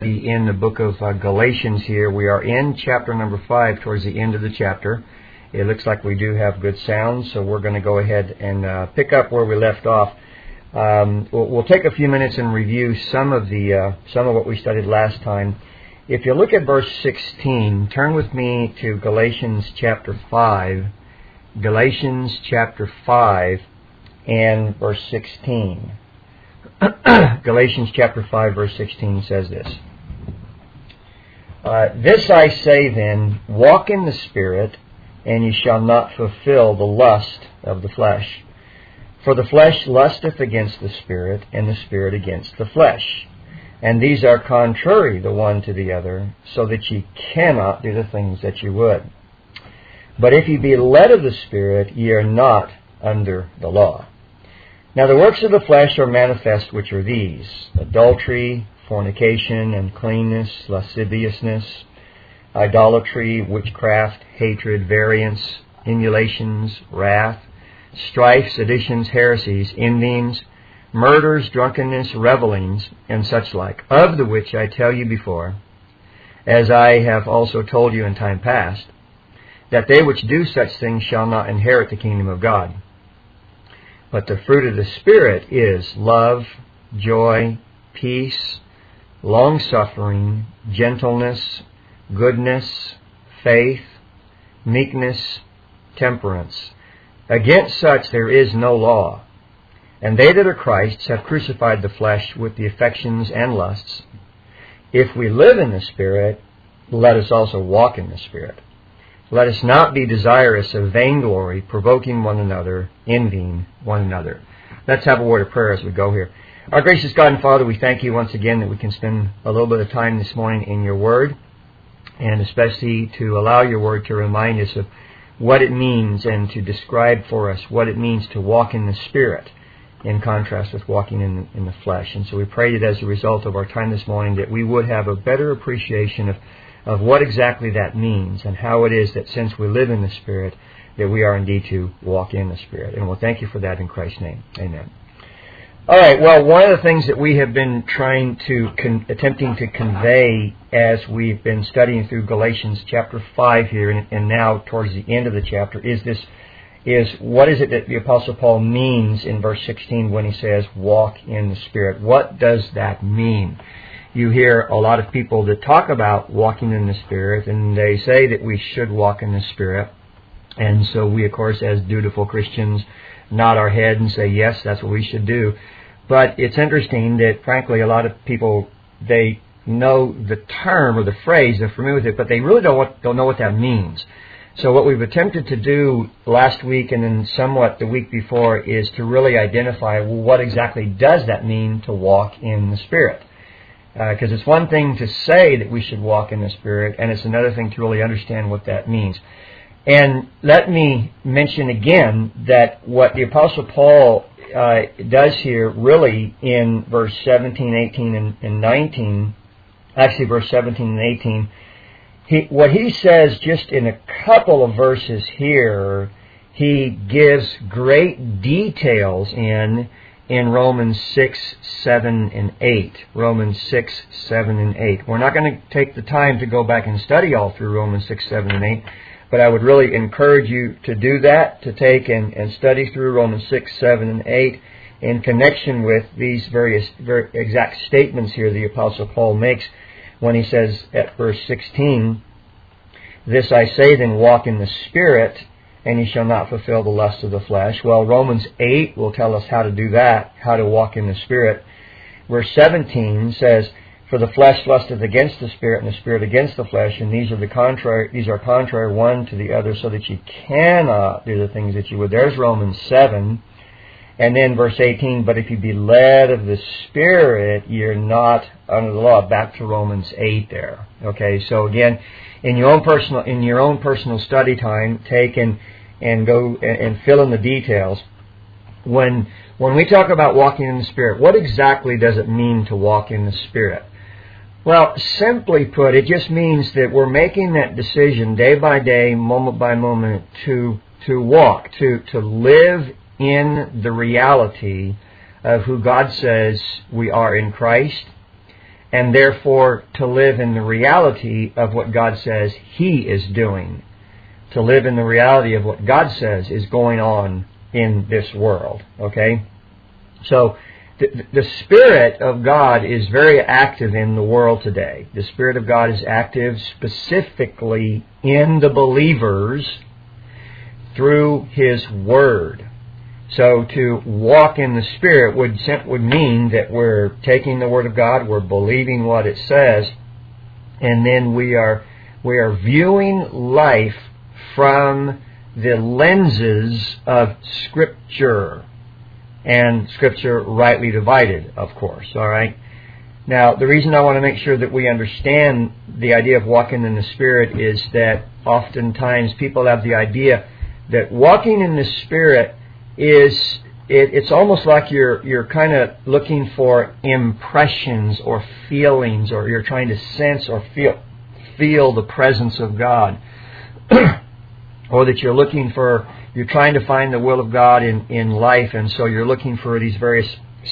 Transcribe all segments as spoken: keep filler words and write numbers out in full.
In the book of uh, Galatians here. We are in chapter number five, towards the end of the chapter. It looks like we do have good sound, so we're going to go ahead and uh, pick up where we left off. Um, we'll, we'll take a few minutes and review some of the uh, some of what we studied last time. If you look at verse sixteen, turn with me to Galatians chapter five. Galatians chapter five and verse sixteen. Galatians chapter five, verse sixteen says this. Uh, this I say then, walk in the Spirit, and ye shall not fulfill the lust of the flesh. For the flesh lusteth against the Spirit, and the Spirit against the flesh. And these are contrary the one to the other, so that ye cannot do the things that ye would. But if ye be led of the Spirit, ye are not under the law. Now the works of the flesh are manifest, which are these: adultery, fornication, uncleanness, lasciviousness, idolatry, witchcraft, hatred, variance, emulations, wrath, strife, seditions, heresies, envyings, murders, drunkenness, revellings, and such like, of the which I tell you before, as I have also told you in time past, that they which do such things shall not inherit the kingdom of God. But the fruit of the Spirit is love, joy, peace, long-suffering, gentleness, goodness, faith, meekness, temperance. Against such there is no law. And they that are Christ's have crucified the flesh with the affections and lusts. If we live in the Spirit, let us also walk in the Spirit. Let us not be desirous of vainglory, provoking one another, envying one another. Let's have a word of prayer as we go here. Our gracious God and Father, we thank you once again that we can spend a little bit of time this morning in your Word, and especially to allow your Word to remind us of what it means and to describe for us what it means to walk in the Spirit in contrast with walking in the, in the flesh. And so we pray that as a result of our time this morning that we would have a better appreciation of of what exactly that means and how it is that since we live in the Spirit, that we are indeed to walk in the Spirit. And we'll thank you for that in Christ's name. Amen. All right, well, one of the things that we have been trying to, con- attempting to convey as we've been studying through Galatians chapter five here and, and now towards the end of the chapter is this, is what is it that the Apostle Paul means in verse sixteen when he says, walk in the Spirit? What does that mean? You hear a lot of people that talk about walking in the Spirit, and they say that we should walk in the Spirit. And so we, of course, as dutiful Christians, nod our head and say, yes, that's what we should do. But it's interesting that, frankly, a lot of people, they know the term or the phrase, they're familiar with it, but they really don't, what, don't know what that means. So what we've attempted to do last week and then somewhat the week before is to really identify, well, what exactly does that mean to walk in the Spirit? Because uh, it's one thing to say that we should walk in the Spirit, and it's another thing to really understand what that means. And let me mention again that what the Apostle Paul uh, does here really in verse seventeen, eighteen, and, and nineteen, actually verse seventeen and eighteen, he, what he says just in a couple of verses here, he gives great details in in Romans six, seven, and eight. Romans six, seven, and eight. We're not going to take the time to go back and study all through Romans six, seven, and eight, but I would really encourage you to do that, to take and, and study through Romans six, seven, and eight in connection with these various very exact statements here the Apostle Paul makes when he says at verse sixteen, this I say then, walk in the Spirit, and ye shall not fulfill the lust of the flesh. Well, Romans eight will tell us how to do that, how to walk in the Spirit. Verse seventeen says, for the flesh lusteth against the Spirit, and the Spirit against the flesh, and these are the contrary, these are contrary one to the other, so that ye cannot do the things that ye would. There's Romans seven. And then verse eighteen, but if ye be led of the Spirit, ye are not under the law. Back to Romans eight there. Okay, so again, in your own personal in your own personal study time, take and and go and, and fill in the details. When when we talk about walking in the Spirit, what exactly does it mean to walk in the Spirit? Well, simply put, it just means that we're making that decision day by day, moment by moment, to to walk, to to live in the reality of who God says we are in Christ, and therefore to live in the reality of what God says He is doing, to live in the reality of what God says is going on in this world. Okay? So, the, the Spirit of God is very active in the world today. The Spirit of God is active specifically in the believers through His Word. So to walk in the Spirit would would mean that we're taking the Word of God, we're believing what it says, and then we are we are viewing life from the lenses of Scripture, and Scripture rightly divided, of course. All right. Now, the reason I want to make sure that we understand the idea of walking in the Spirit is that oftentimes people have the idea that walking in the Spirit is it, it's almost like you're you're kind of looking for impressions or feelings, or you're trying to sense or feel feel the presence of God, or that you're looking for you're trying to find the will of God in, in life, and so you're looking for these various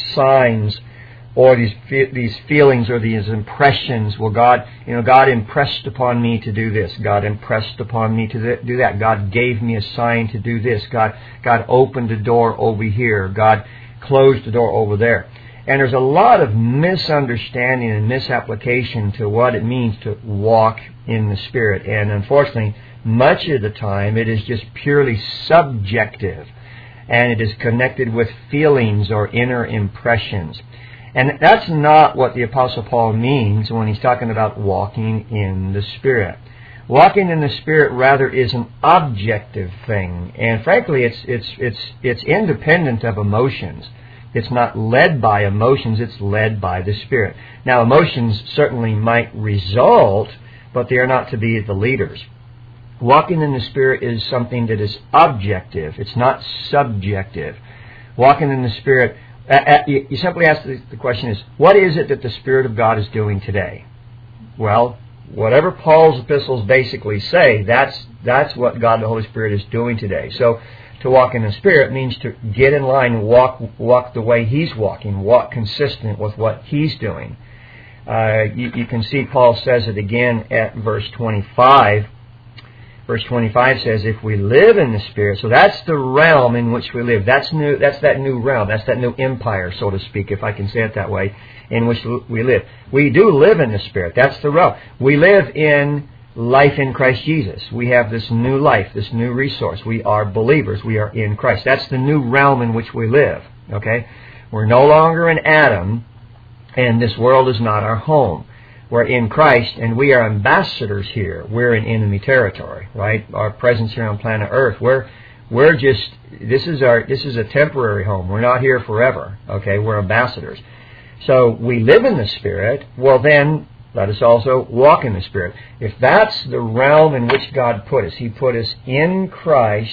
signs or these these feelings or these impressions. Well, God, you know, God impressed upon me to do this. God impressed upon me to do that. God gave me a sign to do this. God, God opened a door over here. God closed the door over there. And there's a lot of misunderstanding and misapplication to what it means to walk in the Spirit. And unfortunately, much of the time it is just purely subjective, and it is connected with feelings or inner impressions. And that's not what the Apostle Paul means when he's talking about walking in the Spirit. Walking in the Spirit rather is an objective thing, and frankly, it's it's it's it's independent of emotions. It's not led by emotions; it's led by the Spirit. Now, emotions certainly might result, but they are not to be the leaders. Walking in the Spirit is something that is objective. It's not subjective. Walking in the Spirit. You simply ask the question is, what is it that the Spirit of God is doing today? Well, whatever Paul's epistles basically say, that's that's what God the Holy Spirit is doing today. So to walk in the Spirit means to get in line and walk, walk the way He's walking, walk consistent with what He's doing. Uh, you, you can see Paul says it again at verse twenty-five. Verse twenty-five says, if we live in the Spirit, so that's the realm in which we live. That's new. That's that new realm. That's that new empire, so to speak, if I can say it that way, in which we live. We do live in the Spirit. That's the realm. We live in life in Christ Jesus. We have this new life, this new resource. We are believers. We are in Christ. That's the new realm in which we live. Okay? We're no longer in Adam, and this world is not our home. We're in Christ, and we are ambassadors here. We're in enemy territory, right? Our presence here on planet Earth, we're we're just this is our this is a temporary home. We're not here forever. Okay, we're ambassadors. So we live in the Spirit. Well, then let us also walk in the Spirit. If that's the realm in which God put us, He put us in Christ,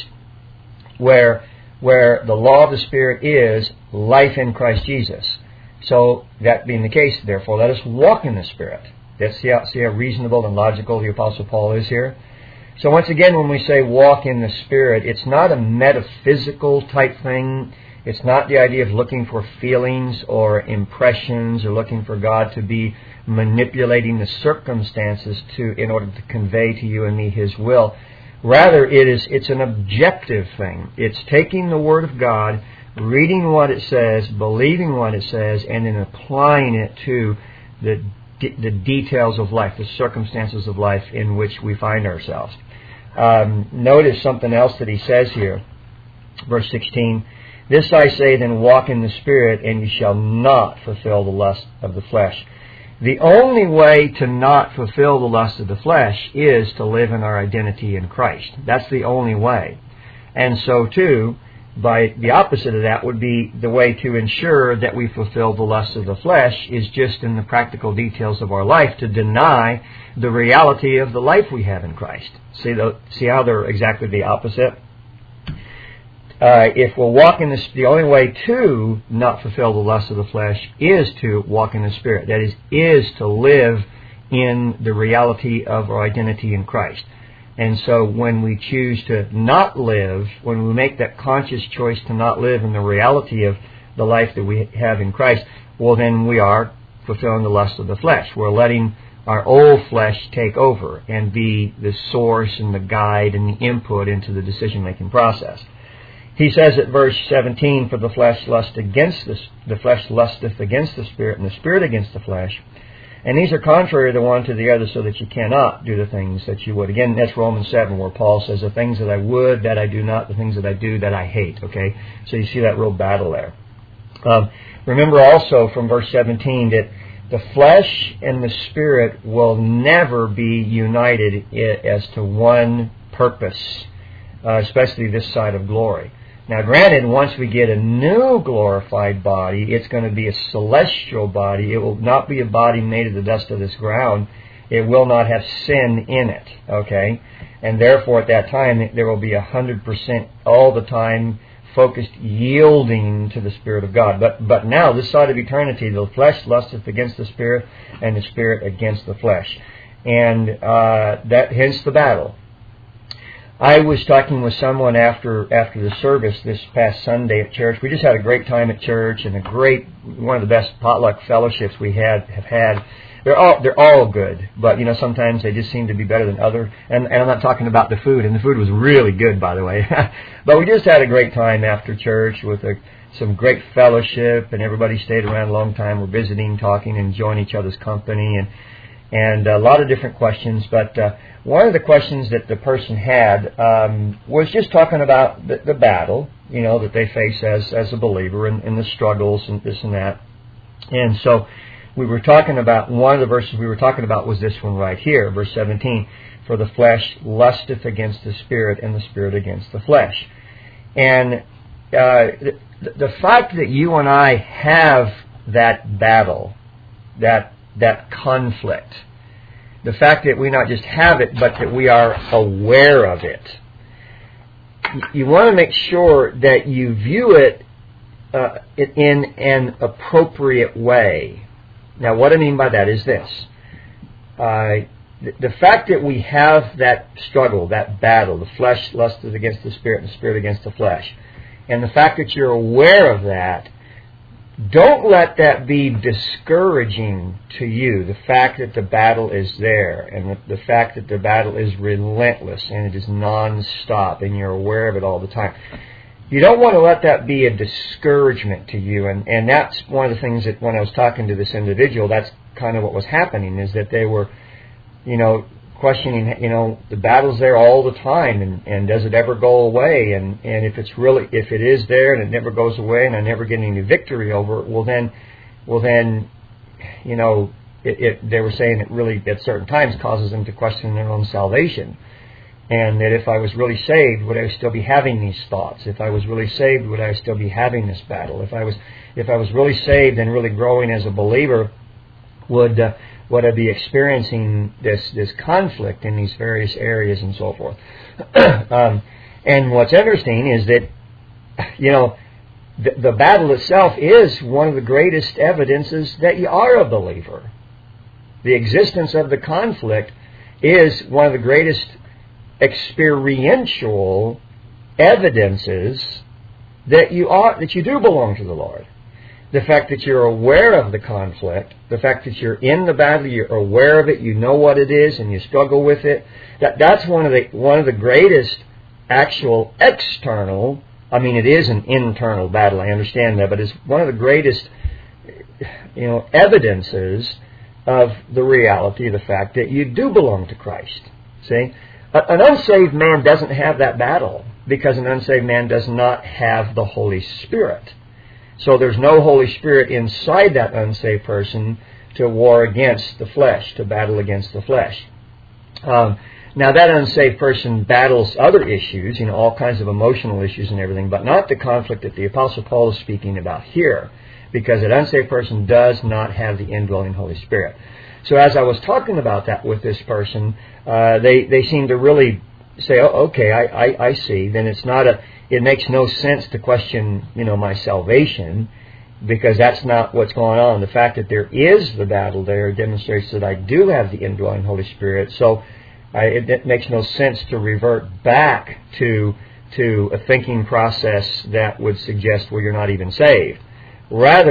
where where the law of the Spirit is life in Christ Jesus. So, that being the case, therefore, let us walk in the Spirit. Let's see how, see how reasonable and logical the Apostle Paul is here. So, once again, when we say walk in the Spirit, it's not a metaphysical type thing. It's not the idea of looking for feelings or impressions or looking for God to be manipulating the circumstances to in order to convey to you and me His will. Rather, it is it's an objective thing. It's taking the Word of God, reading what it says, believing what it says, and then applying it to the the details of life, the circumstances of life in which we find ourselves. Um, notice something else that he says here. Verse sixteen, this I say, then walk in the Spirit, and you shall not fulfill the lust of the flesh. The only way to not fulfill the lust of the flesh is to live in our identity in Christ. That's the only way. And so, too, by the opposite of that would be the way to ensure that we fulfill the lust of the flesh is just in the practical details of our life to deny the reality of the life we have in Christ. See, the, see how they're exactly the opposite? Uh, if we'll walk in the, the only way to not fulfill the lust of the flesh is to walk in the Spirit. That is, is to live in the reality of our identity in Christ. And so when we choose to not live, when we make that conscious choice to not live in the reality of the life that we have in Christ, well, then we are fulfilling the lust of the flesh. We're letting our old flesh take over and be the source and the guide and the input into the decision-making process. He says at verse seventeen, "For the flesh lust against the, the flesh lusteth against the Spirit, and the Spirit against the flesh. And these are contrary the one to the other, so that you cannot do the things that you would." Again, that's Romans seven, where Paul says, "The things that I would, that I do not, the things that I do, that I hate." Okay? So you see that real battle there. Um, remember also from verse seventeen that the flesh and the Spirit will never be united as to one purpose, uh, especially this side of glory. Now, granted, once we get a new glorified body, it's going to be a celestial body. It will not be a body made of the dust of this ground. It will not have sin in it, okay? And therefore, at that time, there will be one hundred percent all the time focused yielding to the Spirit of God. But but now, this side of eternity, the flesh lusteth against the Spirit, and the Spirit against the flesh. And uh, that hence the battle. I was talking with someone after after the service this past Sunday at church. We just had a great time at church, and a great, one of the best potluck fellowships we had have had. They're all they're all good, but you know sometimes they just seem to be better than others. And, and I'm not talking about the food, and the food was really good, by the way. But we just had a great time after church with a, some great fellowship, and everybody stayed around a long time. We're visiting, talking, enjoying each other's company, and and a lot of different questions. But uh, one of the questions that the person had um, was just talking about the, the battle, you know, that they face as as a believer, and, and the struggles and this and that. And so we were talking about, one of the verses we were talking about was this one right here, verse seventeen. "For the flesh lusteth against the Spirit, and the Spirit against the flesh." And uh, the, the fact that you and I have that battle, that that conflict, the fact that we not just have it, but that we are aware of it, you want to make sure that you view it uh, in an appropriate way. Now, what I mean by that is this. Uh, the, the fact that we have that struggle, that battle, the flesh lusted against the Spirit and the Spirit against the flesh, and the fact that you're aware of that, don't let that be discouraging to you. The fact that the battle is there, and the, the fact that the battle is relentless, and it is non-stop, and you're aware of it all the time. You don't want to let that be a discouragement to you, and, and that's one of the things that when I was talking to this individual, that's kind of what was happening, is that they were, you know, questioning, you know, the battle's there all the time, and, and does it ever go away? And, and if it's really, if it is there and it never goes away, and I never get any victory over it, well then, well then, you know, it, it, they were saying it really at certain times causes them to question their own salvation. And that if I was really saved, would I still be having these thoughts? If I was really saved, would I still be having this battle? If I was, if I was really saved and really growing as a believer, would uh, would I be experiencing this this conflict in these various areas and so forth? um, and what's interesting is that, you know, the, the battle itself is one of the greatest evidences that you are a believer. The existence of the conflict is one of the greatest experiential evidences that you are, that you do belong to the Lord. The fact that you're aware of the conflict, the fact that you're in the battle, you're aware of it, you know what it is, and you struggle with it. That that's one of the one of the greatest actual external. I mean, it is an internal battle. I understand that, but it's one of the greatest, you know, evidences of the reality of the fact that you do belong to Christ. See? An unsaved man doesn't have that battle because an unsaved man does not have the Holy Spirit. So there's no Holy Spirit inside that unsaved person to war against the flesh, to battle against the flesh. Um, now that unsaved person battles other issues, you know, all kinds of emotional issues and everything, but not the conflict that the Apostle Paul is speaking about here, because an unsaved person does not have the indwelling Holy Spirit. So as I was talking about that with this person, uh, they, they seemed to really say, oh, okay, I, I, I see. Then it's not a, it makes no sense to question, you know, my salvation, because that's not what's going on. The fact that there is the battle there demonstrates that I do have the indwelling Holy Spirit. So I, it, it makes no sense to revert back to to a thinking process that would suggest, well, you're not even saved. Rather,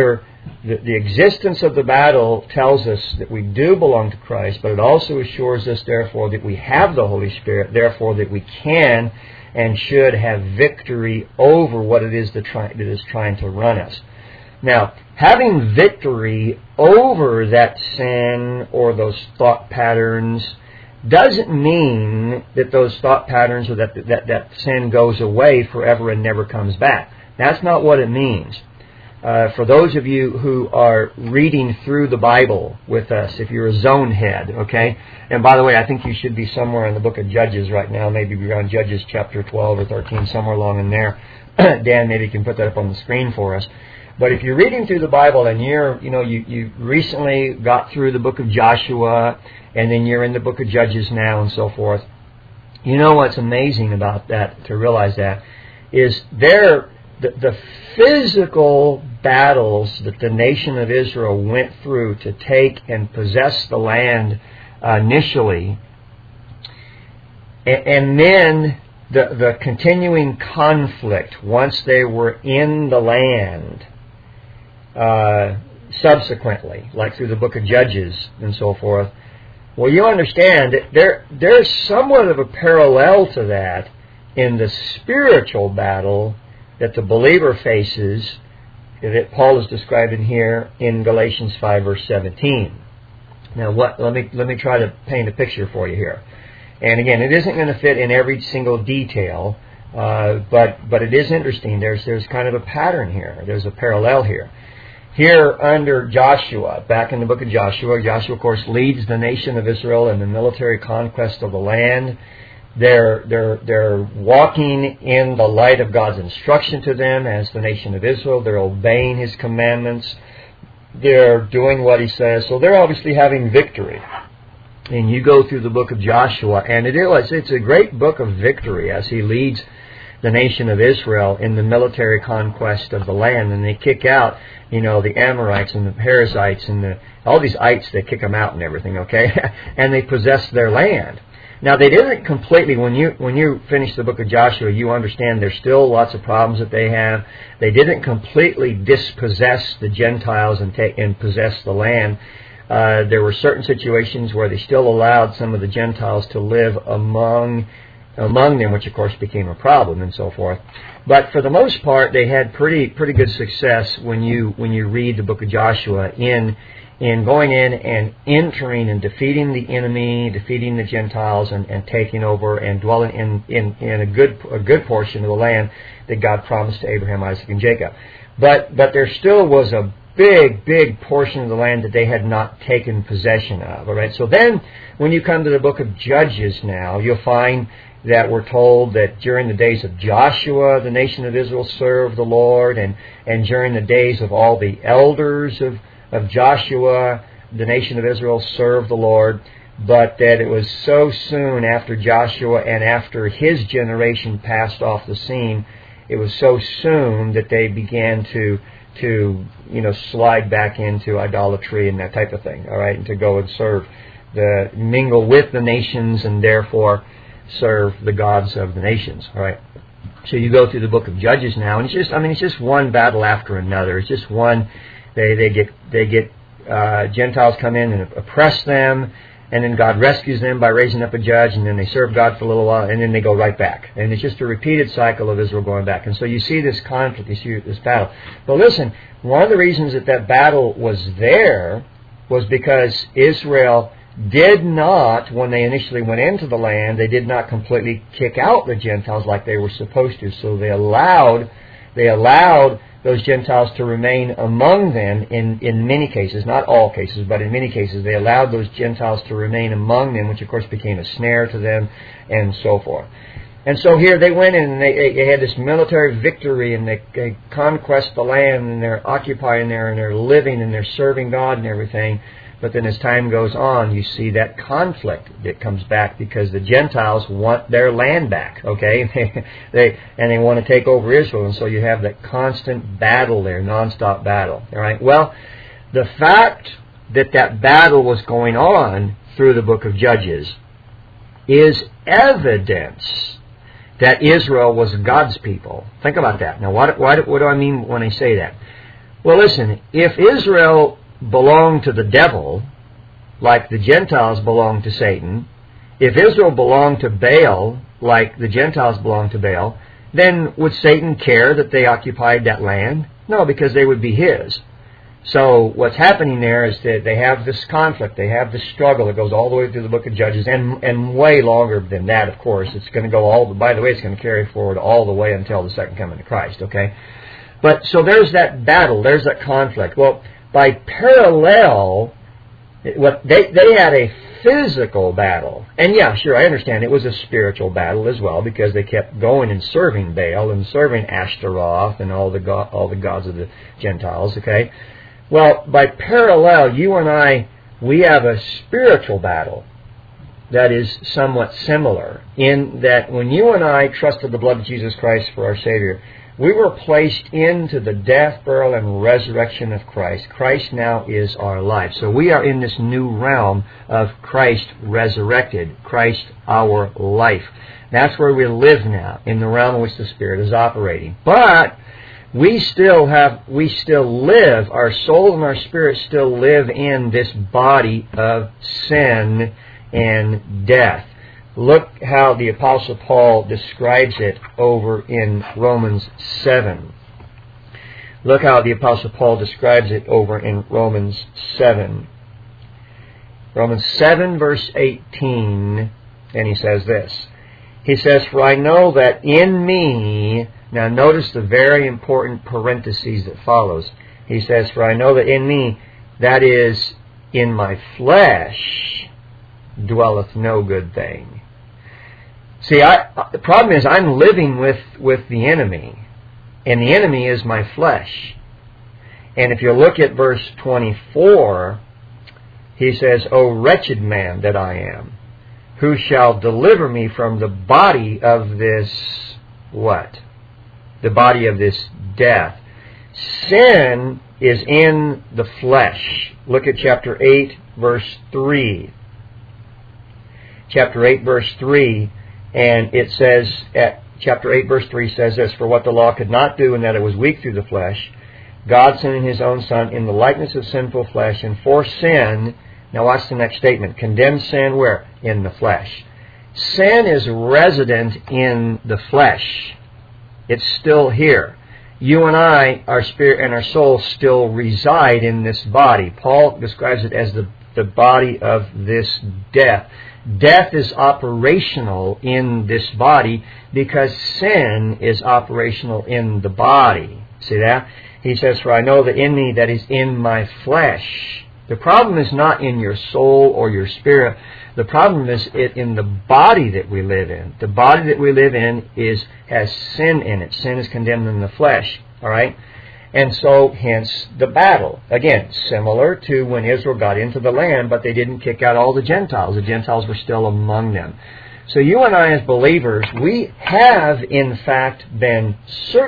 the, the existence of the battle tells us that we do belong to Christ, but it also assures us, therefore, that we have the Holy Spirit, therefore, that we can and should have victory over what it is that, try, that is trying to run us. Now, having victory over that sin or those thought patterns doesn't mean that those thought patterns or that, that that sin goes away forever and never comes back. That's not what it means. Uh, for those of you who are reading through the Bible with us, if you're a zone head, okay? And by the way, I think you should be somewhere in the book of Judges right now, maybe around Judges chapter twelve or thirteen, somewhere along in there. Dan, maybe you can put that up on the screen for us. But if you're reading through the Bible and you're, you know, you, you recently got through the book of Joshua and then you're in the book of Judges now and so forth, you know what's amazing about that, to realize that, is there, the, the physical battles that the nation of Israel went through to take and possess the land uh, initially, and, and then the, the continuing conflict once they were in the land, Uh, subsequently, like through the book of Judges and so forth. Well, you understand that there there's somewhat of a parallel to that in the spiritual battle that the believer faces, that Paul is describing here in Galatians five verse seventeen. Now, what? Let me let me try to paint a picture for you here. And again, it isn't going to fit in every single detail, uh, but but it is interesting. There's there's kind of a pattern here. There's a parallel here. Here under Joshua, back in the book of Joshua, Joshua, of course, leads the nation of Israel in the military conquest of the land. They're, they're, they're walking in the light of God's instruction to them as the nation of Israel. They're obeying His commandments. They're doing what He says. So they're obviously having victory. And you go through the book of Joshua, and it is, it's a great book of victory as he leads the nation of Israel in the military conquest of the land. And they kick out, you know, the Amorites and the Perizzites and the, all these ites, they kick them out and everything, okay? And they possess their land. Now, they didn't completely, when you when you finish the book of Joshua, you understand there's still lots of problems that they have. They didn't completely dispossess the Gentiles and take and possess the land. Uh, there were certain situations where they still allowed some of the Gentiles to live among among them, which of course became a problem and so forth. But for the most part, they had pretty pretty good success when you when you read the book of Joshua in in going in and entering and defeating the enemy, defeating the Gentiles, and, and taking over and dwelling in, in, in a good a good portion of the land that God promised to Abraham, Isaac, and Jacob. But but there still was a big, big portion of the land that they had not taken possession of. All right. So then, when you come to the book of Judges now, you'll find that we're told that during the days of Joshua, the nation of Israel served the Lord, and, and during the days of all the elders of, of Joshua, the nation of Israel served the Lord, but that it was so soon after Joshua and after his generation passed off the scene, it was so soon that they began to to you know slide back into idolatry and that type of thing, all right, and to go and serve the mingle with the nations and therefore serve the gods of the nations. All right. So you go through the book of Judges now, and it's just, I mean, it's just one battle after another. It's just one. They they get they get uh, Gentiles come in and oppress them, and then God rescues them by raising up a judge, and then they serve God for a little while, and then they go right back. And it's just a repeated cycle of Israel going back. And so you see this conflict, you see this battle. But listen, one of the reasons that that battle was there was because Israel did not, when they initially went into the land, they did not completely kick out the Gentiles like they were supposed to. So they allowed, they allowed those Gentiles to remain among them in, in many cases, not all cases, but in many cases, they allowed those Gentiles to remain among them, which of course became a snare to them, and so forth. And so here they went in and they, they had this military victory, and they, they conquest the land, and they're occupying there, and they're living, and they're serving God and everything. But then as time goes on, you see that conflict that comes back because the Gentiles want their land back, okay? they and they want to take over Israel, and so you have that constant battle there, nonstop battle, all right? Well, the fact that that battle was going on through the book of Judges is evidence that Israel was God's people. Think about that. Now, what, what, what do I mean when I say that? Well, listen, if Israel belonged to the devil, like the Gentiles belonged to Satan, if Israel belonged to Baal, like the Gentiles belonged to Baal, then would Satan care that they occupied that land? No, because they would be his. So what's happening there is that they have this conflict, they have this struggle that goes all the way through the book of Judges, and and way longer than that, of course. It's going to go all, by the way, it's going to carry forward all the way until the second coming of Christ, okay? But, so there's that battle, there's that conflict. Well, by parallel, what they they had a physical battle. And yeah, sure, I understand it was a spiritual battle as well, because they kept going and serving Baal and serving Ashtaroth and all the go- all the gods of the Gentiles, okay? Well, by parallel, you and I, we have a spiritual battle that is somewhat similar, in that when you and I trusted the blood of Jesus Christ for our Savior, we were placed into the death, burial, and resurrection of Christ. Christ now is our life. So we are in this new realm of Christ resurrected, Christ our life. That's where we live now, in the realm in which the Spirit is operating. But we still have, we still live, our soul and our spirit still live in this body of sin and death. Look how the Apostle Paul describes it over in Romans seven. Look how the Apostle Paul describes it over in Romans seven. Romans seven, verse eighteen, and he says this. He says, "For I know that in me," now notice the very important parentheses that follows. He says, "For I know that in me, that is, in my flesh, dwelleth no good thing." See, I, the problem is I'm living with, with the enemy, and the enemy is my flesh. And if you look at verse twenty-four, he says, "O wretched man that I am, who shall deliver me from the body of this," what? The body of this death. Sin is in the flesh. Look at chapter eight, verse three. Chapter eight, verse three. And it says, at chapter eight, verse three says this, "For what the law could not do, in that it was weak through the flesh, God sending His own Son in the likeness of sinful flesh, and for sin," now watch the next statement, "condemned sin," where? In the flesh. Sin is resident in the flesh. It's still here. You and I, our spirit and our soul, still reside in this body. Paul describes it as the, the body of this death. Death is operational in this body because sin is operational in the body. See that? He says, "For I know that in me, that is in my flesh." The problem is not in your soul or your spirit. The problem is it in the body that we live in. The body that we live in is has sin in it. Sin is condemned in the flesh. All right? And so, hence, the battle. Again, similar to when Israel got into the land, but they didn't kick out all the Gentiles. The Gentiles were still among them. So you and I as believers, we have, in fact, been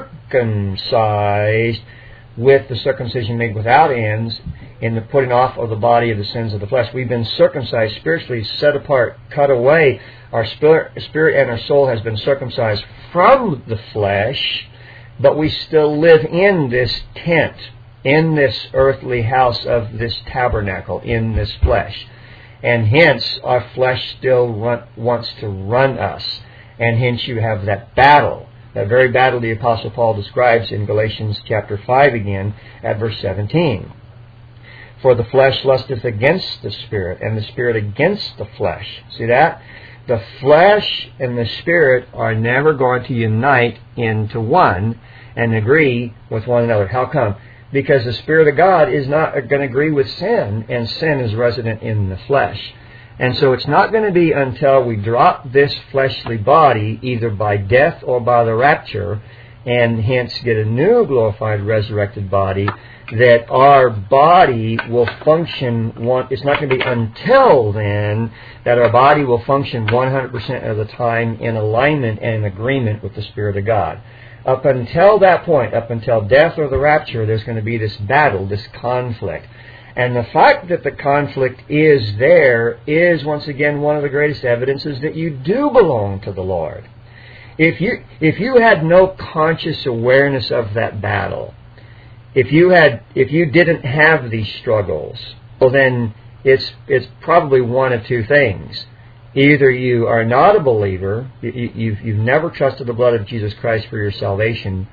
circumcised with the circumcision made without ends in the putting off of the body of the sins of the flesh. We've been circumcised, spiritually set apart, cut away. Our spirit, spirit and our soul has been circumcised from the flesh, but we still live in this tent, in this earthly house of this tabernacle, in this flesh. And hence, our flesh still run, wants to run us. And hence you have that battle. That very battle the Apostle Paul describes in Galatians chapter five again at verse seventeen. "For the flesh lusteth against the Spirit, and the Spirit against the flesh." See that? The flesh and the Spirit are never going to unite into one and agree with one another. How come? Because the Spirit of God is not going to agree with sin, and sin is resident in the flesh. And so it's not going to be until we drop this fleshly body, either by death or by the rapture, and hence get a new glorified resurrected body, that our body will function. One, it's not going to be until then that our body will function one hundred percent of the time in alignment and agreement with the Spirit of God. Up until that point, up until death or the rapture, there's going to be this battle, this conflict. And the fact that the conflict is there is, once again, one of the greatest evidences that you do belong to the Lord. If you, if you had no conscious awareness of that battle, if you had, if you didn't have these struggles, well then it's it's probably one of two things. Either you are not a believer, you, you've, you've never trusted the blood of Jesus Christ for your salvation,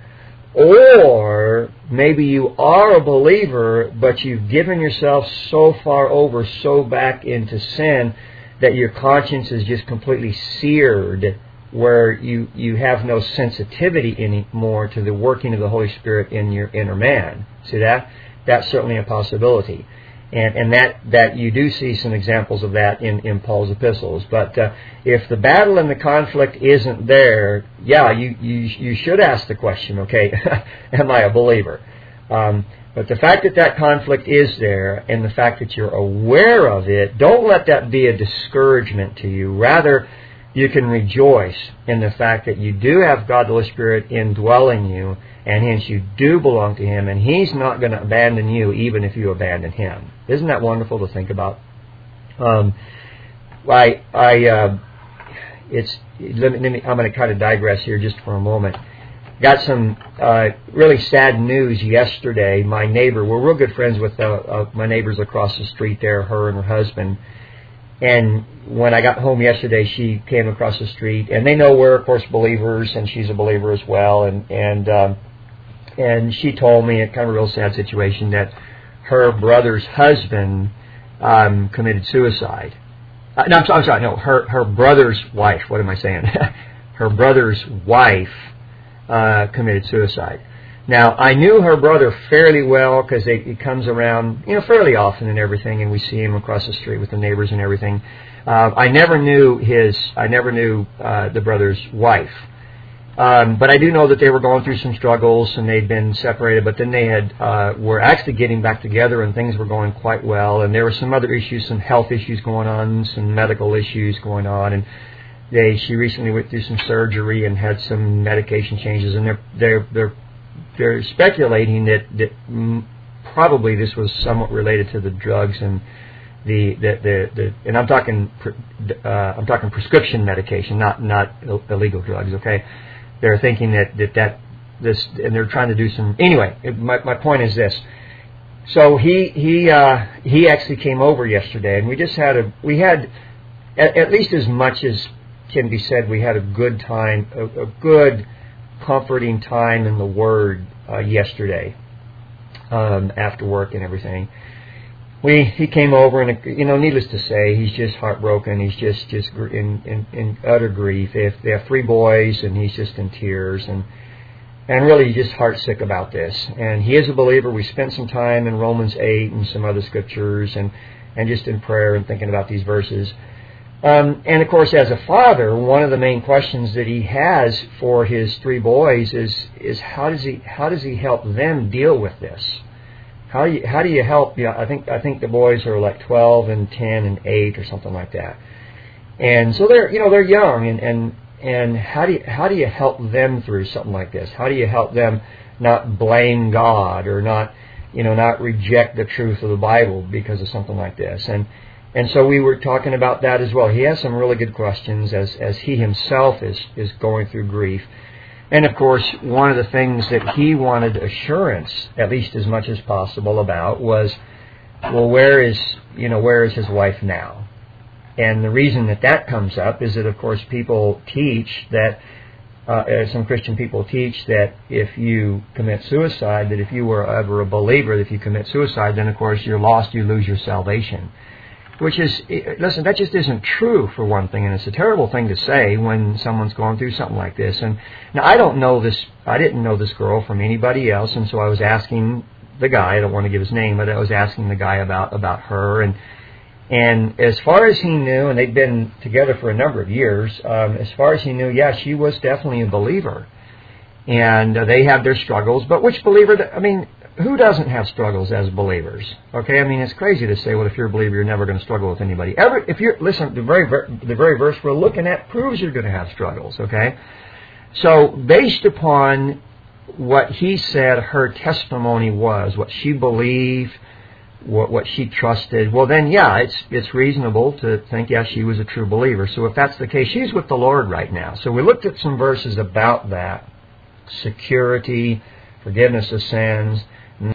or maybe you are a believer, but you've given yourself so far over, so back into sin, that your conscience is just completely seared, where you, you have no sensitivity anymore to the working of the Holy Spirit in your inner man. See that? That's certainly a possibility. And, and that, that you do see some examples of that in, in Paul's epistles. But uh, if the battle and the conflict isn't there, yeah, you, you, you should ask the question, okay, am I a believer? Um, but the fact that that conflict is there, and the fact that you're aware of it, don't let that be a discouragement to you. Rather, you can rejoice in the fact that you do have God the Holy Spirit indwelling you, and hence you do belong to Him, and He's not going to abandon you even if you abandon Him. Isn't that wonderful to think about? Um, I, I, uh, it's. Let me, let me, I'm going to kind of digress here just for a moment. Got some uh, really sad news yesterday. My neighbor, we're real good friends with uh, uh, my neighbors across the street there, her and her husband. And when I got home yesterday, she came across the street, and they know we're, of course, believers, and she's a believer as well. And and um, and she told me, a kind of a real sad situation, that her brother's husband um, committed suicide. Uh, no, I'm sorry, I'm sorry, no, her her brother's wife. What am I saying? Her brother's wife uh, committed suicide. Now, I knew her brother fairly well because he comes around, you know, fairly often and everything, and we see him across the street with the neighbors and everything. Uh, I never knew his, I never knew uh, the brother's wife, um, but I do know that they were going through some struggles and they'd been separated. But then they had uh, were actually getting back together, and things were going quite well. And there were some other issues, some health issues going on, some medical issues going on, and they she recently went through some surgery and had some medication changes, and they're they're they're They're speculating that, that probably this was somewhat related to the drugs and the the, the, the and I'm talking uh, I'm talking prescription medication, not not illegal drugs. Okay, they're thinking that, that that this and they're trying to do some anyway. It, my my point is this. So he he uh, he actually came over yesterday, and we just had a we had at, at least as much as can be said. We had a good time, a, a good. comforting time in the Word uh, yesterday um, after work and everything. We he came over, and you know, needless to say, he's just heartbroken. He's just just in, in, in utter grief. They have, they have three boys, and he's just in tears and and really just heartsick about this. And he is a believer. We spent some time in Romans eight and some other scriptures, and and just in prayer and thinking about these verses. Um, and of course, as a father, one of the main questions that he has for his three boys is is how does he how does he help them deal with this? How do you how do you help? You know, I think I think the boys are like twelve and ten and eight or something like that. And so they're you know they're young, and and and how do you how do you help them through something like this? How do you help them not blame God or not you know not reject the truth of the Bible because of something like this? And And so we were talking about that as well. He has some really good questions as, as he himself is, is going through grief. And of course, one of the things that he wanted assurance, at least as much as possible, about was, well, where is, you know, where is his wife now? And the reason that that comes up is that, of course, people teach that, uh, some Christian people teach that if you commit suicide, that if you were ever a believer, that if you commit suicide, then of course you're lost, you lose your salvation. Which is, listen, that just isn't true, for one thing, and it's a terrible thing to say when someone's going through something like this. And now, I don't know this, I didn't know this girl from anybody else, and so I was asking the guy, I don't want to give his name, but I was asking the guy about, about her, and and as far as he knew, and they'd been together for a number of years, um, as far as he knew, yeah, she was definitely a believer. And uh, they have their struggles, but which believer, I mean, who doesn't have struggles as believers? Okay, I mean, it's crazy to say, well, if you're a believer, you're never going to struggle with anybody. Ever, if you're, listen, the very, the very verse we're looking at proves you're going to have struggles, okay? So, based upon what he said her testimony was, what she believed, what, what she trusted, well then, yeah, it's, it's reasonable to think, yeah, she was a true believer. So if that's the case, she's with the Lord right now. So we looked at some verses about that. Security, forgiveness of sins.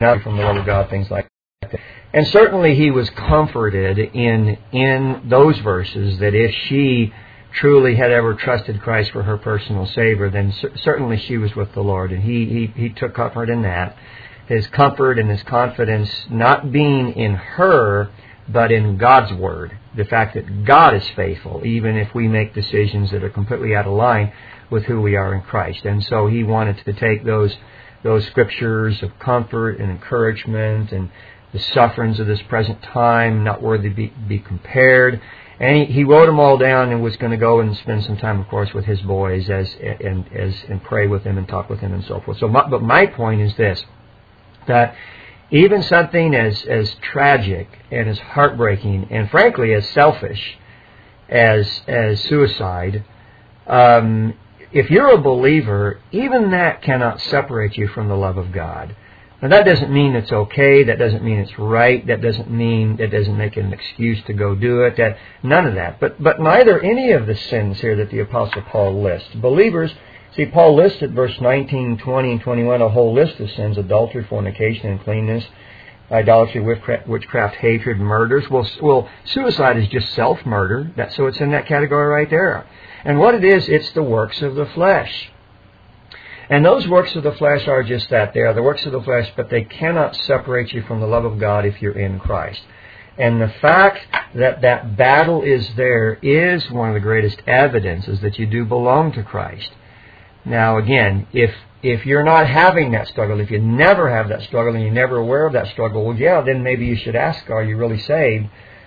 not from the love of God, things like that. And certainly he was comforted in in those verses that if she truly had ever trusted Christ for her personal Savior, then c- certainly she was with the Lord. And he, he, he took comfort in that. His comfort and his confidence not being in her, but in God's Word. The fact that God is faithful, even if we make decisions that are completely out of line with who we are in Christ. And so he wanted to take those those scriptures of comfort and encouragement and the sufferings of this present time, not worthy to be, be compared. And he, he wrote them all down and was going to go and spend some time, of course, with his boys as and as and pray with them and talk with them and so forth. So, my, but my point is this: that even something as as tragic and as heartbreaking and frankly as selfish as as suicide, um, if you're a believer, even that cannot separate you from the love of God. Now, that doesn't mean it's okay. That doesn't mean it's right. That doesn't mean that doesn't make it an excuse to go do it. That none of that. But but neither any of the sins here that the Apostle Paul lists. Believers, see, Paul lists at verse nineteen, twenty, and twenty-one a whole list of sins: adultery, fornication, uncleanness, idolatry, witchcraft, witchcraft, hatred, murders. Well, well, suicide is just self-murder. That, so it's in that category right there. And what it is, it's the works of the flesh. And those works of the flesh are just that. They are the works of the flesh, but they cannot separate you from the love of God if you're in Christ. And the fact that that battle is there is one of the greatest evidences that you do belong to Christ. Now, again, if if you're not having that struggle, if you never have that struggle and you're never aware of that struggle, well, yeah, then maybe you should ask, are you really saved?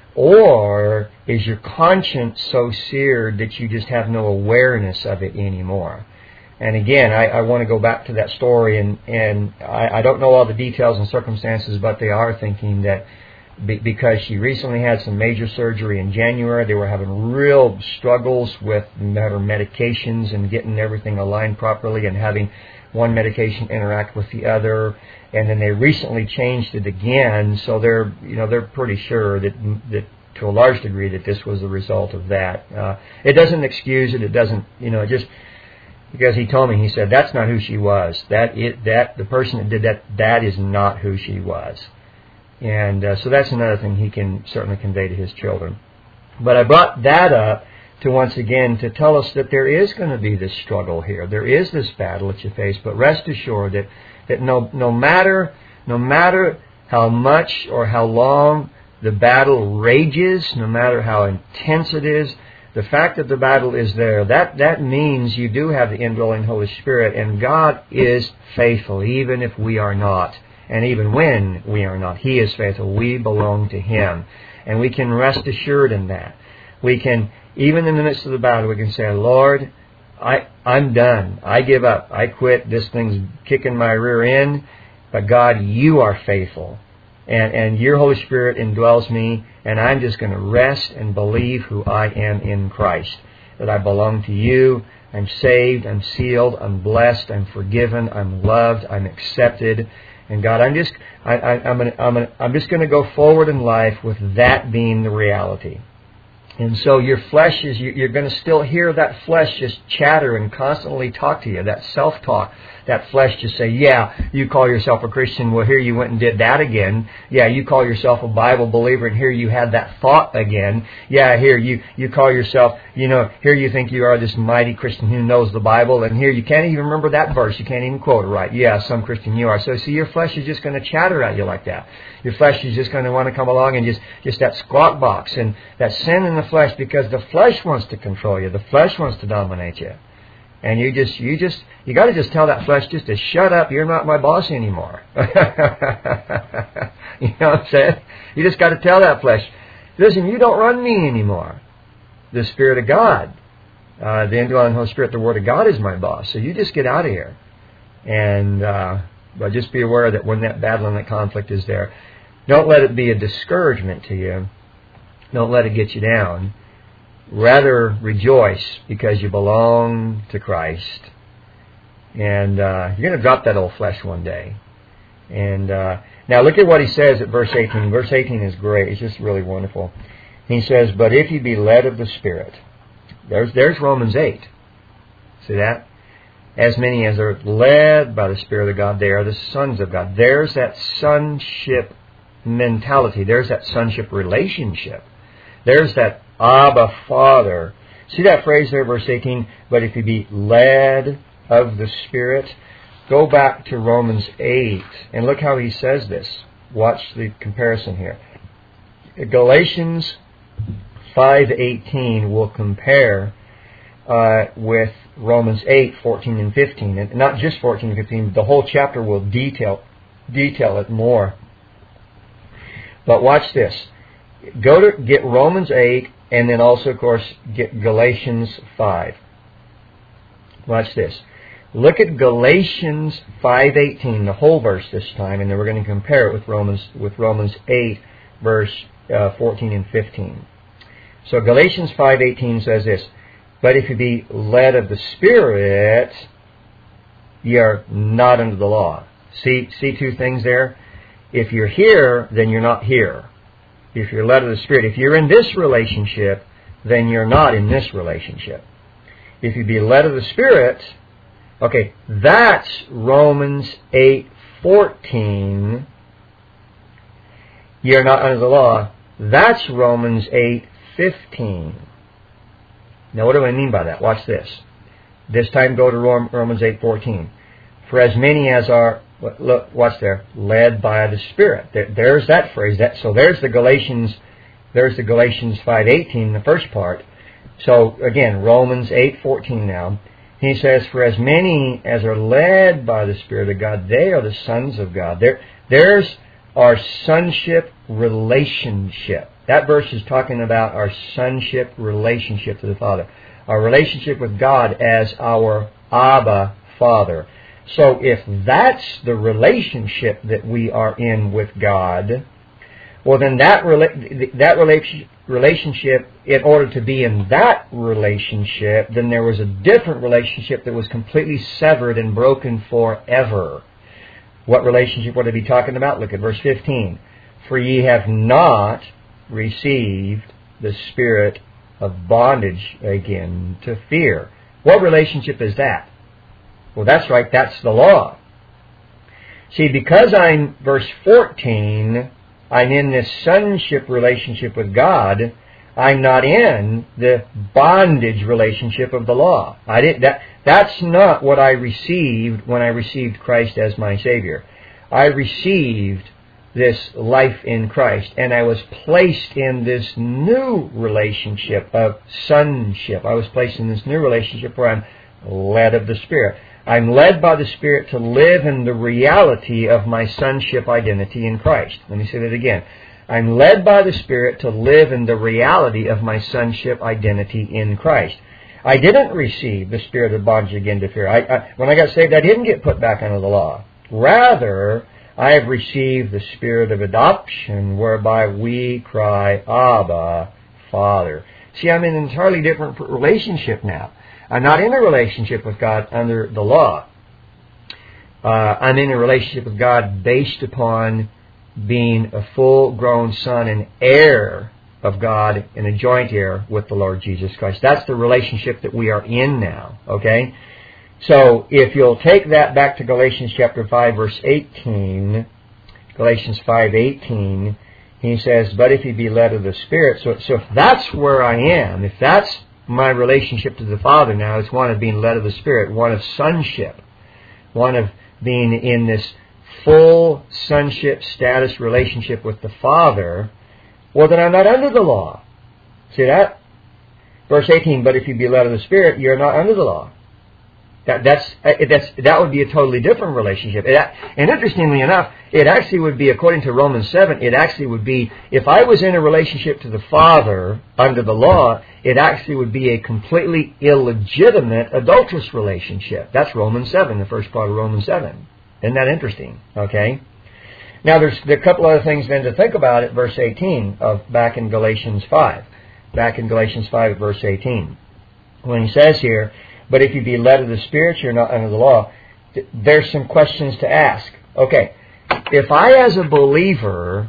Or is your conscience so seared that you just have no awareness of it anymore? And again, I, I want to go back to that story, and, and I, I don't know all the details and circumstances, but they are thinking that be, because she recently had some major surgery in January, they were having real struggles with her medications and getting everything aligned properly and having one medication interact with the other. And then they recently changed it again, so they're you know they're pretty sure that that to a large degree that this was the result of that. Uh, it doesn't excuse it. It doesn't you know it just. Because he told me, he said, that's not who she was. That it, that the person that did that, that is not who she was. And uh, so that's another thing he can certainly convey to his children. But I brought that up to once again to tell us that there is going to be this struggle here. There is this battle that you face. But rest assured that, that no no matter no matter how much or how long the battle rages, no matter how intense it is, the fact that the battle is there, that, that means you do have the indwelling Holy Spirit, and God is faithful, even if we are not. And even when we are not, He is faithful. We belong to Him. And we can rest assured in that. We can, even in the midst of the battle, we can say, Lord, I, I'm done. I give up. I quit. This thing's kicking my rear end. But God, You are faithful. And, and Your Holy Spirit indwells me, and I'm just going to rest and believe who I am in Christ. That I belong to You, I'm saved, I'm sealed, I'm blessed, I'm forgiven, I'm loved, I'm accepted. And God, I'm just I, I, I'm, gonna, I'm, gonna, I'm just going to go forward in life with that being the reality. And so your flesh is, you're going to still hear that flesh just chatter and constantly talk to you, that self-talk. That flesh just say, yeah, you call yourself a Christian, well, here you went and did that again. Yeah, you call yourself a Bible believer, and here you had that thought again. Yeah, here you, you call yourself, you know, here you think you are this mighty Christian who knows the Bible, and here you can't even remember that verse. You can't even quote it right. Yeah, some Christian you are. So see, your flesh is just going to chatter at you like that. Your flesh is just going to want to come along and just, just that squawk box and that sin in the flesh, because the flesh wants to control you. The flesh wants to dominate you. And you just, you just, you got to just tell that flesh just to shut up. You're not my boss anymore. You know what I'm saying? You just got to tell that flesh, listen, you don't run me anymore. The Spirit of God, uh, the indwelling Holy Spirit, the Word of God is my boss. So you just get out of here. And, uh, but just be aware that when that battle and that conflict is there, don't let it be a discouragement to you. Don't let it get you down. Rather rejoice because you belong to Christ. And uh, you're going to drop that old flesh one day. And uh, now look at what he says at verse eighteen. Verse eighteen is great. It's just really wonderful. He says, but if you be led of the Spirit. There's, there's Romans eight. See that? as many as are led by the Spirit of God, they are the sons of God. There's that sonship mentality. There's that sonship relationship. There's that Abba, Father. See that phrase there, verse eighteen? But if you be led of the Spirit, go back to Romans eight and look how he says this. Watch the comparison here. Galatians five eighteen will compare uh, with Romans eight fourteen and fifteen, and not just fourteen and fifteen. The whole chapter will detail detail it more. But watch this. Go to get Romans eight, and then also, of course, get Galatians five. Watch this. Look at Galatians five eighteen, the whole verse this time, and then we're going to compare it with Romans with Romans eight, verse uh, fourteen and fifteen. So Galatians five eighteen says this: but if you be led of the Spirit, ye are not under the law. See, see two things there. If you're here, then you're not here. If you're led of the Spirit, if you're in this relationship, then you're not in this relationship. If you be led of the Spirit, okay, that's Romans eight fourteen. You're not under the law. That's Romans eight fifteen. Now, what do I mean by that? Watch this. This time, go to Romans eight fourteen. For as many as are, look, watch there, led by the Spirit. There, there's that phrase. That so there's the Galatians. There's the Galatians five eighteen, the first part. So again, Romans eight fourteen now. He says, for as many as are led by the Spirit of God, they are the sons of God. There, there's our sonship relationship. That verse is talking about our sonship relationship to the Father. Our relationship with God as our Abba Father. So if that's the relationship that we are in with God, well then that rela- that rela- relationship, in order to be in that relationship, then there was a different relationship that was completely severed and broken forever. What relationship would I be talking about? Look at verse fifteen. For ye have not received the spirit of bondage again to fear. What relationship is that? Well, that's right, that's the law. See, because I'm, verse fourteen, I'm in this sonship relationship with God, I'm not in the bondage relationship of the law. I did that. That's not what I received when I received Christ as my Savior. I received this life in Christ, and I was placed in this new relationship of sonship. I was placed in this new relationship where I'm led of the Spirit. I'm led by the Spirit to live in the reality of my sonship identity in Christ. Let me say that again. I'm led by the Spirit to live in the reality of my sonship identity in Christ. I didn't receive the spirit of bondage again to fear. I, I, when I got saved, I didn't get put back under the law. Rather, I have received the spirit of adoption, whereby we cry, Abba, Father. See, I'm in an entirely different relationship now. I'm not in a relationship with God under the law. Uh, I'm in a relationship with God based upon being a full-grown son and heir of God and a joint heir with the Lord Jesus Christ. That's the relationship that we are in now, okay? So, if you'll take that back to Galatians chapter five, verse eighteen, Galatians five eighteen, he says, but if you be led of the Spirit, so, so if that's where I am, if that's my relationship to the Father now, it's one of being led of the Spirit, one of sonship, one of being in this full sonship status relationship with the Father, well, then I'm not under the law. See that? Verse eighteen, but if you be led of the Spirit, you're not under the law. That, that's, that's, that would be a totally different relationship. It, and interestingly enough, it actually would be, according to Romans seven, it actually would be, if I was in a relationship to the Father under the law, it actually would be a completely illegitimate adulterous relationship. That's Romans seven, the first part of Romans seven. Isn't that interesting? Okay. Now, there's, there are a couple other things then to think about at verse eighteen of back in Galatians five. Back in Galatians five, verse eighteen. When he says here, but if you be led of the Spirit, you're not under the law. There's some questions to ask. Okay, if I as a believer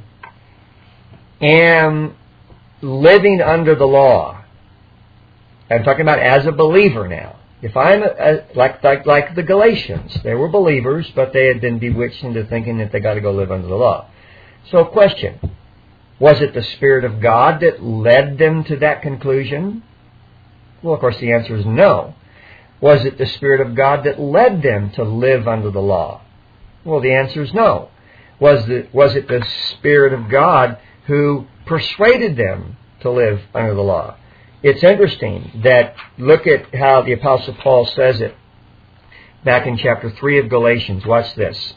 am living under the law, I'm talking about as a believer now, If I'm a, a, like, like like the Galatians, they were believers, but they had been bewitched into thinking that they got to go live under the law. So, question: was it the Spirit of God that led them to that conclusion? Well, of course, the answer is no. Was it the Spirit of God that led them to live under the law? Well, the answer is no. Was the was it the Spirit of God who persuaded them to live under the law? It's interesting that, look at how the Apostle Paul says it back in chapter three of Galatians. Watch this.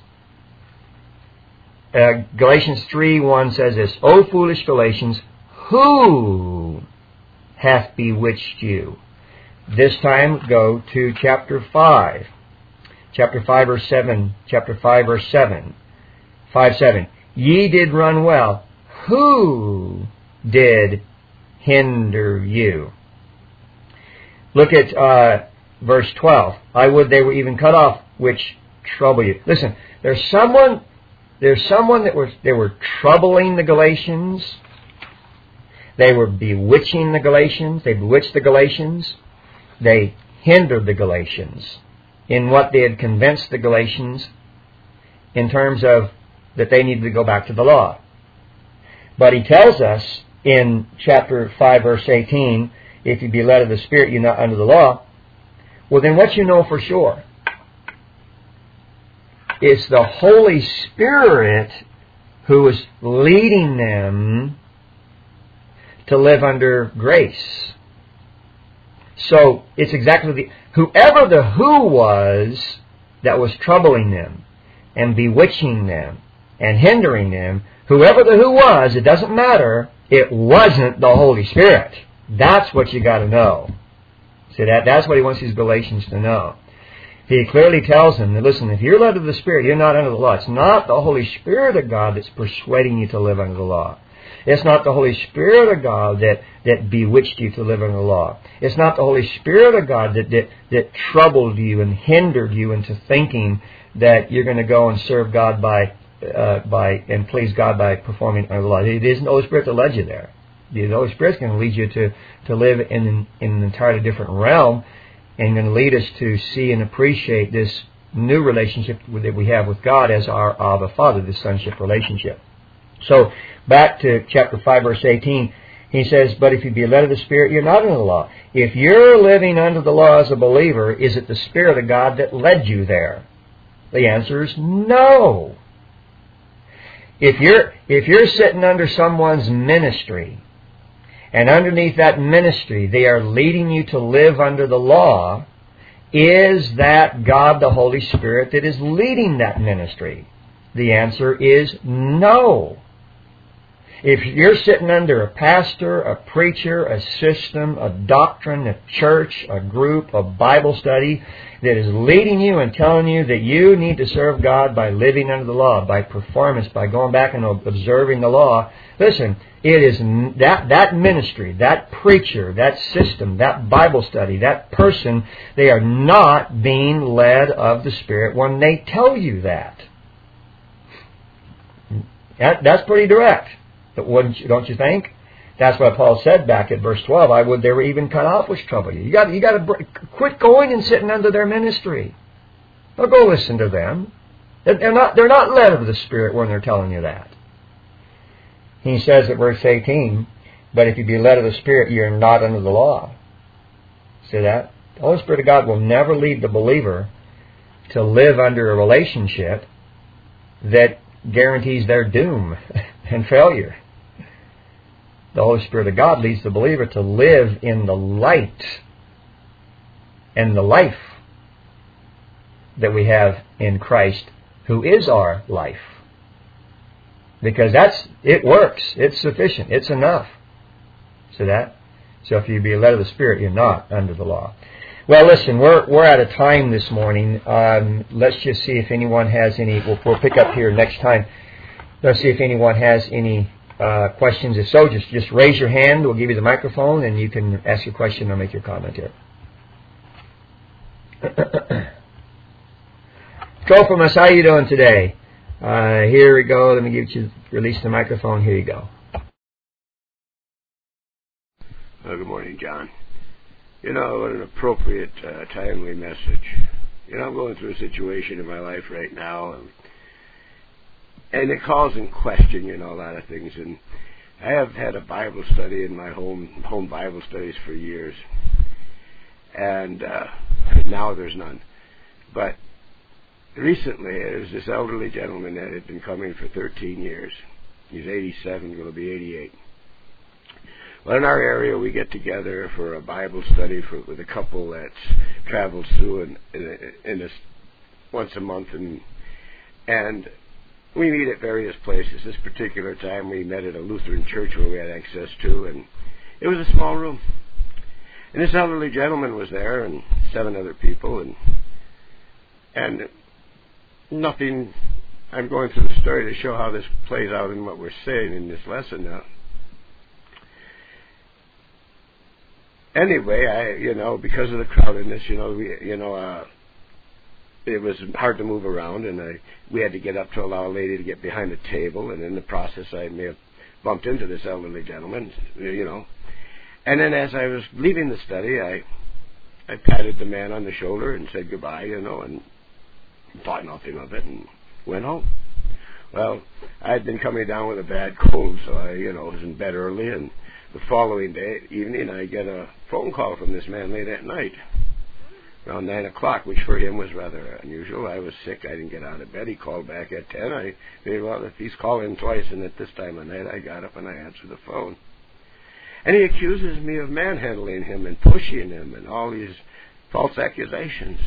Uh, Galatians three one says this, O foolish Galatians, who hath bewitched you? This time go to chapter five. Chapter five verse seven. Chapter five verse seven. five seven. Ye did run well. Who did hinder you? Look at uh, verse twelve. I would they were even cut off which trouble you. Listen, there's someone there's someone that was they were troubling the Galatians. They were bewitching the Galatians. They bewitched the Galatians. They hindered the Galatians in what they had convinced the Galatians in terms of that they needed to go back to the law. But he tells us in chapter five, verse eighteen, if you be led of the Spirit, you're not under the law. Well, then what you know for sure? It's the Holy Spirit who is leading them to live under grace. So it's exactly the whoever the who was that was troubling them and bewitching them and hindering them, whoever the who was, it doesn't matter, it wasn't the Holy Spirit. That's what you got to know. See, that that's what he wants these Galatians to know. He clearly tells them that, listen, if you're led of the Spirit, you're not under the law. It's not the Holy Spirit of God that's persuading you to live under the law. It's not the Holy Spirit of God that, that bewitched you to live under the law. It's not the Holy Spirit of God that, that, that troubled you and hindered you into thinking that you're going to go and serve God by, uh, by and please God by performing under the law. It isn't the Holy Spirit that led you there. The Holy Spirit's going to lead you to, to live in, in an entirely different realm, and going to lead us to see and appreciate this new relationship that we have with God as our Abba Father, this sonship relationship. So, back to chapter five, verse eighteen, he says, but if you be led of the Spirit, you're not under the law. If you're living under the law as a believer, is it the Spirit of God that led you there? The answer is no. If you're, if you're sitting under someone's ministry, and underneath that ministry they are leading you to live under the law, is that God the Holy Spirit that is leading that ministry? The answer is no. If you're sitting under a pastor, a preacher, a system, a doctrine, a church, a group, a Bible study that is leading you and telling you that you need to serve God by living under the law, by performance, by going back and observing the law, listen, it is that, that ministry, that preacher, that system, that Bible study, that person, they are not being led of the Spirit when they tell you that. that that's pretty direct. Wouldn't you, don't you think? That's what Paul said back at verse twelve. I would they were even cut off which trouble you. You got you got to break, quit going and sitting under their ministry. Don't go listen to them. They're not they're not led of the Spirit when they're telling you that. He says at verse eighteen, but if you be led of the Spirit, you're not under the law. See that? The Holy Spirit of God will never lead the believer to live under a relationship that guarantees their doom and failure. The Holy Spirit of God leads the believer to live in the light and the life that we have in Christ, who is our life. Because that's, it works. It's sufficient. It's enough. See that? So if you be led of the Spirit, you're not under the law. Well, listen, we're we're out of time this morning. Um, let's just see if anyone has any. We'll, we'll pick up here next time. Let's see if anyone has any uh, questions. If so, just just raise your hand. We'll give you the microphone, and you can ask your question or make your comment here. Trophimus, how are you doing today? Uh, here we go. Let me give you release the microphone. Here you go. Uh, good morning, John. You know, what an appropriate, uh, timely message. You know, I'm going through a situation in my life right now, and, and it calls in question, you know, a lot of things. And I have had a Bible study in my home, home Bible studies for years. And uh, now there's none. But recently, there's this elderly gentleman that had been coming for thirteen years. He's eighty-seven, going to be eighty-eight. Well, in our area, we get together for a Bible study for, with a couple that travels through in, in, in this once a month, and and we meet at various places. This particular time, we met at a Lutheran church where we had access to, and it was a small room. And this elderly gentleman was there, and seven other people, and and nothing. I'm going through the story to show how this plays out in what we're saying in this lesson now. Anyway, I, you know, because of the crowdedness, you know, we, you know, uh, it was hard to move around, and I, we had to get up to allow a lady to get behind the table, and in the process, I may have bumped into this elderly gentleman, you know. And then as I was leaving the study, I, I patted the man on the shoulder and said goodbye, you know, and thought nothing of it, and went home. Well, I had been coming down with a bad cold, so I, you know, was in bed early, and the following day, evening, I get a phone call from this man late at night, around nine o'clock, which for him was rather unusual. I was sick. I didn't get out of bed. He called back at ten. I figured, well, if he's calling twice and at this time of night, I got up and I answered the phone. And he accuses me of manhandling him and pushing him and all these false accusations.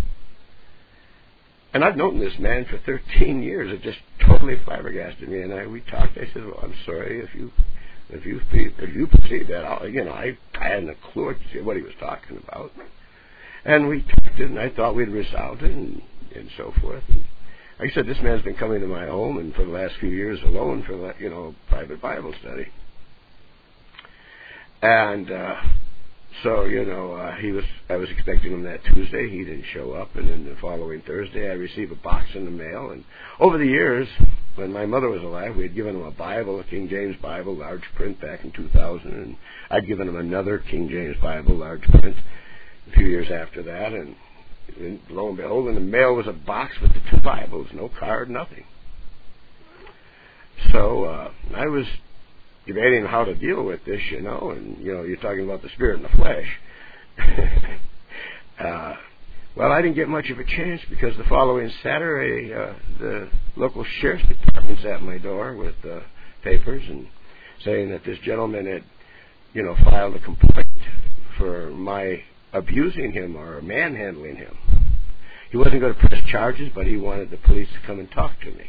And I've known this man for thirteen years. It just totally flabbergasted me. And I we talked. I said, well, I'm sorry if you if you if you perceive that. I'll, you know, I, I hadn't a clue what he was talking about. And we talked it, and I thought we'd resolved it, and, and so forth. And like I said, this man's been coming to my home, and for the last few years alone for that, you know, private Bible study. And uh, so, you know, uh, he was. I was expecting him that Tuesday. He didn't show up, and then the following Thursday, I received a box in the mail. And over the years, when my mother was alive, we had given him a Bible, a King James Bible, large print, back in two thousand, and I'd given him another King James Bible, large print, a few years after that. And, and lo and behold, in the mail was a box with the two Bibles, no card, nothing. So uh, I was debating how to deal with this, you know, and, you know, you're talking about the spirit and the flesh. uh, well, I didn't get much of a chance because the following Saturday, uh, the local sheriff's department's at my door with uh, papers and saying that this gentleman had, you know, filed a complaint for my abusing him or manhandling him. He wasn't going to press charges, but he wanted the police to come and talk to me.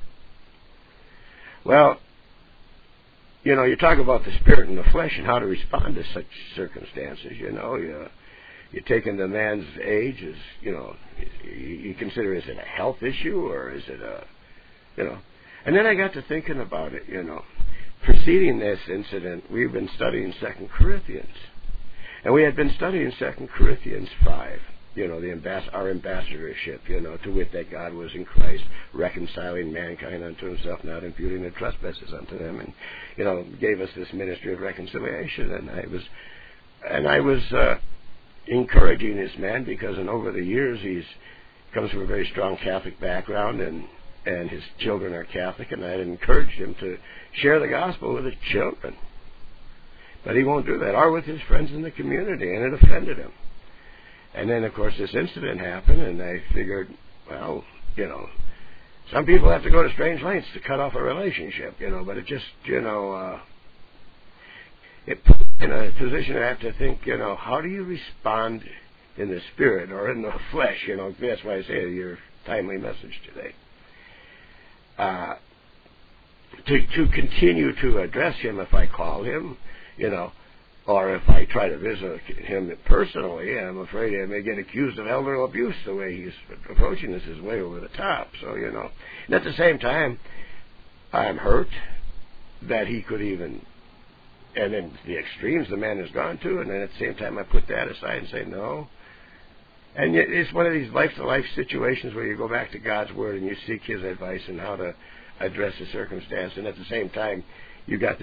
Well, you know, you talk about the spirit and the flesh and how to respond to such circumstances. You know, you, you're taking the man's age as, you know, you, you consider, is it a health issue or is it a, you know. And then I got to thinking about it, you know. Preceding this incident, we've been studying Second Corinthians. And we had been studying Second Corinthians five. You know, the ambas- our ambassadorship, you know, to wit that God was in Christ, reconciling mankind unto himself, not imputing their trespasses unto them, and, you know, gave us this ministry of reconciliation. And I was, and I was uh, encouraging this man because, and over the years, he's comes from a very strong Catholic background, and and his children are Catholic, and I had encouraged him to share the gospel with his children, but he won't do that, or with his friends in the community, and it offended him. And then, of course, this incident happened, and I figured, well, you know, some people have to go to strange lengths to cut off a relationship, you know, but it just, you know, uh, it put in a position to have to think, you know, how do you respond in the spirit or in the flesh, you know. That's why I say your timely message today. Uh, to, to continue to address him if I call him, you know, or if I try to visit him personally, I'm afraid I may get accused of elder abuse. The way he's approaching this is way over the top. So, you know. And at the same time, I'm hurt that he could even, and then the extremes the man has gone to, and then at the same time I put that aside and say no. And it's one of these life-to-life situations where you go back to God's Word and you seek His advice on how to address the circumstance. And at the same time, you got this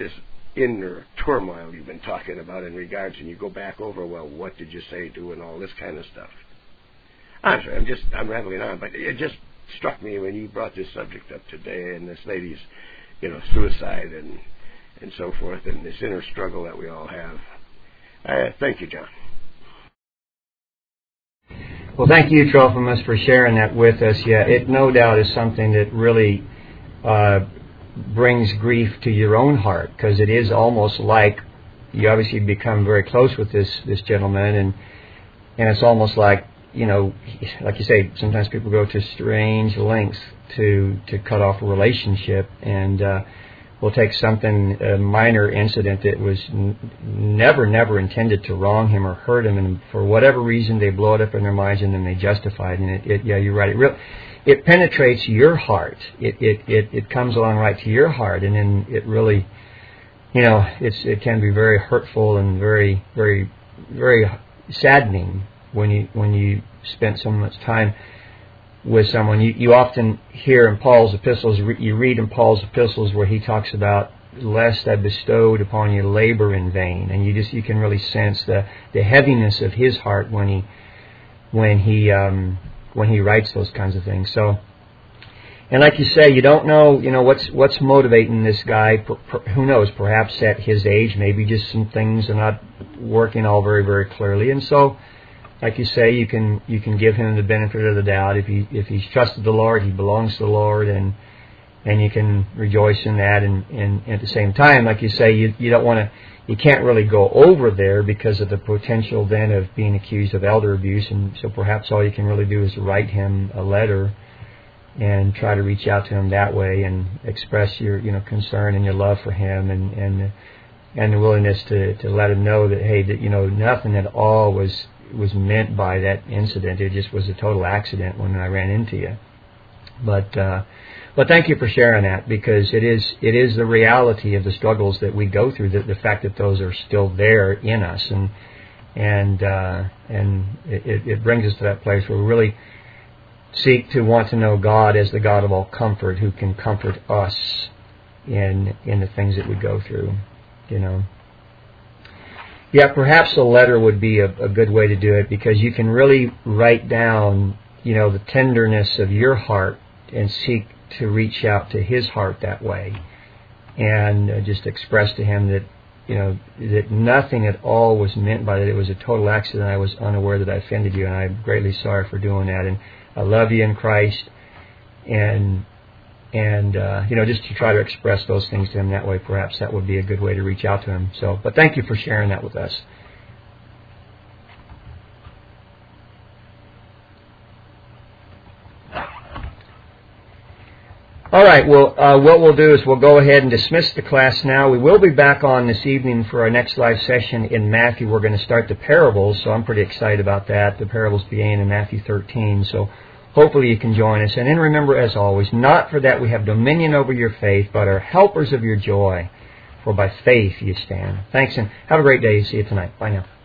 inner turmoil you've been talking about in regards, and you go back over, well, what did you say to, and all this kind of stuff. I'm sorry, I'm just, I'm rambling on, but it just struck me when you brought this subject up today, and this lady's, you know, suicide and and so forth, and this inner struggle that we all have. Uh, thank you, John. Well, thank you, Trophimus, for sharing that with us. Yeah, it no doubt is something that really uh, brings grief to your own heart, because it is almost like you obviously become very close with this this gentleman, and and it's almost like, you know, like you say, sometimes people go to strange lengths to to cut off a relationship, and uh, will take something, a minor incident that was n- never, never intended to wrong him or hurt him, and for whatever reason they blow it up in their minds and then they justify it. And it, it yeah, you're right. It real, it penetrates your heart. It, it it it comes along right to your heart, and then it really, you know, it's it can be very hurtful and very, very, very saddening when you when you spent so much time with someone. You, you often hear in Paul's epistles, you read in Paul's epistles where he talks about, lest I bestowed upon you labor in vain, and you just you can really sense the, the heaviness of his heart when he when he um, when he writes those kinds of things. So, and like you say, you don't know, you know, what's what's motivating this guy. Per, per, who knows? Perhaps at his age, maybe just some things are not working all very, very clearly, and so, like you say, you can you can give him the benefit of the doubt. If he if he's trusted the Lord, he belongs to the Lord, and and you can rejoice in that. And, and, and at the same time, like you say, you you don't want to, you can't really go over there because of the potential then of being accused of elder abuse. And so perhaps all you can really do is write him a letter and try to reach out to him that way and express your you know concern and your love for him, and and and the willingness to to let him know that, hey, that you know nothing at all was. was meant by that incident. It just was a total accident when I ran into you. But uh, but thank you for sharing that, because it is it is the reality of the struggles that we go through, that the fact that those are still there in us, and and uh, and it, it brings us to that place where we really seek to want to know God as the God of all comfort, who can comfort us in in the things that we go through, you know. Yeah, perhaps a letter would be a, a good way to do it, because you can really write down, you know, the tenderness of your heart and seek to reach out to his heart that way, and uh, just express to him that, you know, that nothing at all was meant by that. It was a total accident. I was unaware that I offended you, and I'm greatly sorry for doing that. And I love you in Christ, and And, uh, you know, just to try to express those things to him that way, perhaps that would be a good way to reach out to him. So, but thank you for sharing that with us. All right, well, uh, what we'll do is we'll go ahead and dismiss the class now. We will be back on this evening for our next live session in Matthew. We're going to start the parables, so I'm pretty excited about that. The parables beginning in Matthew thirteen, so hopefully you can join us. And then remember, as always, not for that we have dominion over your faith, but are helpers of your joy, for by faith you stand. Thanks, and have a great day. See you tonight. Bye now.